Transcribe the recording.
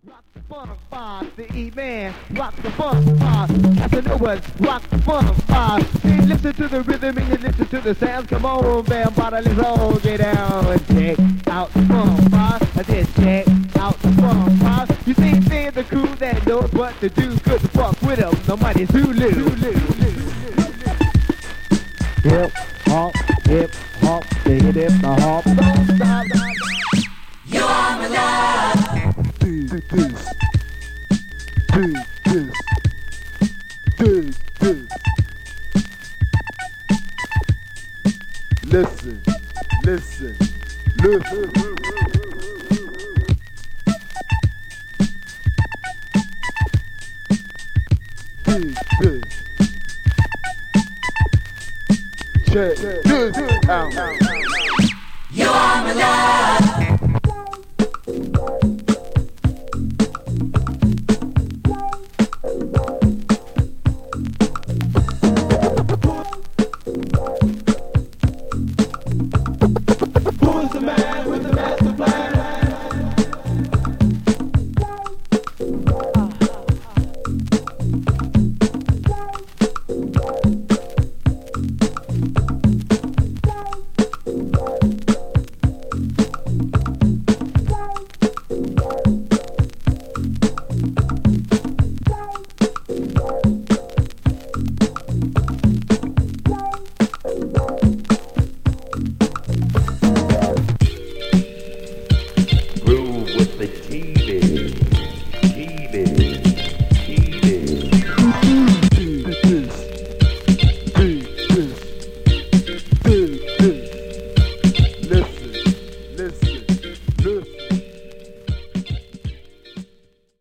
Rock the funk bar, the E-Man. Rock the funk bar, Casanovas. Rock the funk bar. You listen to the rhythm and you listen to the sounds. Come on, bam, bottle, let's all get down and check out the funk bar. I just check out the funk bar. You see, they're the crew that knows what to do. Good to fuck with them, nobody's Zulu. Hip hop, the hip hop. Don't stop. You are my love. Listen. Check this out. You are my love.